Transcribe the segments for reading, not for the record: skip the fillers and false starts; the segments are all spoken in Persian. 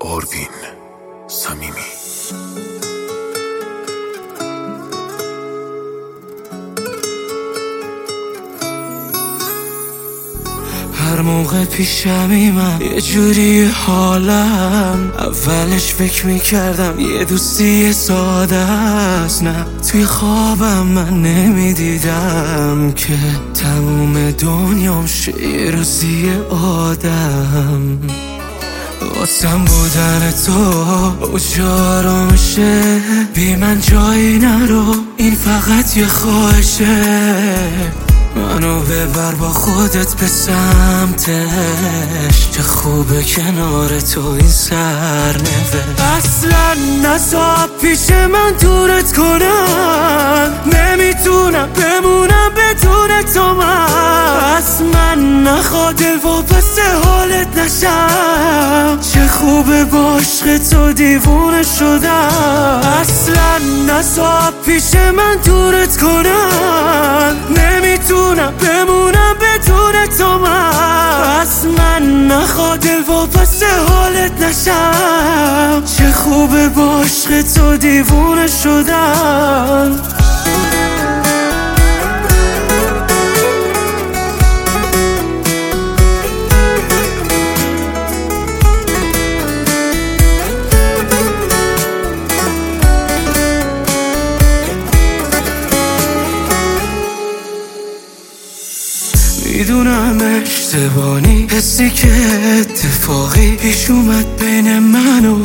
آروین صمیمی. هر موقع پیشمی من یه جوری حالم، اولش فکر میکردم یه دوستی ساده است، نه توی خوابم من نمیدیدم که تموم دنیام شه یه روزی آدم. واسم بودن تو اجارو میشه، بی من جایی نرو، این فقط یه خواهشه. منو ببر با خودت به سمتش، چه خوبه کنار تو این سرنوشت. اصلا نذار پیش من دورت کنم، نمیتونم بمونم بدون تو من. از من نخواد دل واپس حالت نشم، چه خوبه با عشق تو دیوونه شدم. اصلا نذار پیش من دورت کنم، نمیتونم بمونم بدون تو من. از من نخواد دل واپس حالت نشم، چه خوبه با عشق تو دیوونه شدم. میدونم اشتباهی، حسی که اتفاقی پیش اومد بین من و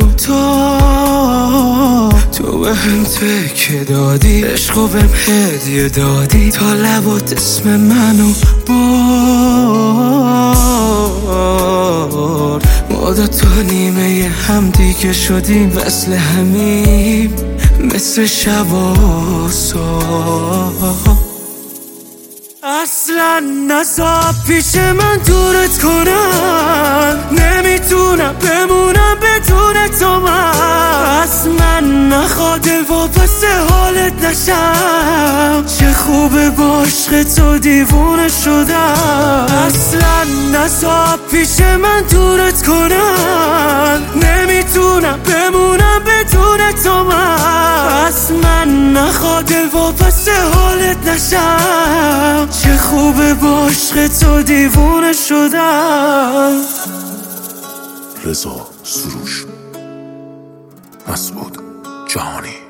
تو به هم تکه دادی، عشقو بهم هدیه دادی، تا لبات اسم منو برد. ما دوتا نیمه هم دیگه شدیم، مثل همیم، مثل شب و صبح. اصلا نذار پیش من دورت کنم، نمیتونم بمونم بدون تو من. از من نخواد دل واپس حالت نشم، چه خوبه با عشق تو دیوونه شدم. اصلا نذار پیش من دورت کنم، نمیتونم بمونم بدون تو من. از من نخواد دل واپس حالت نشم، چه خوبه با عشق تو دیوونه شدم. رضا سروش، مسعود جهانی.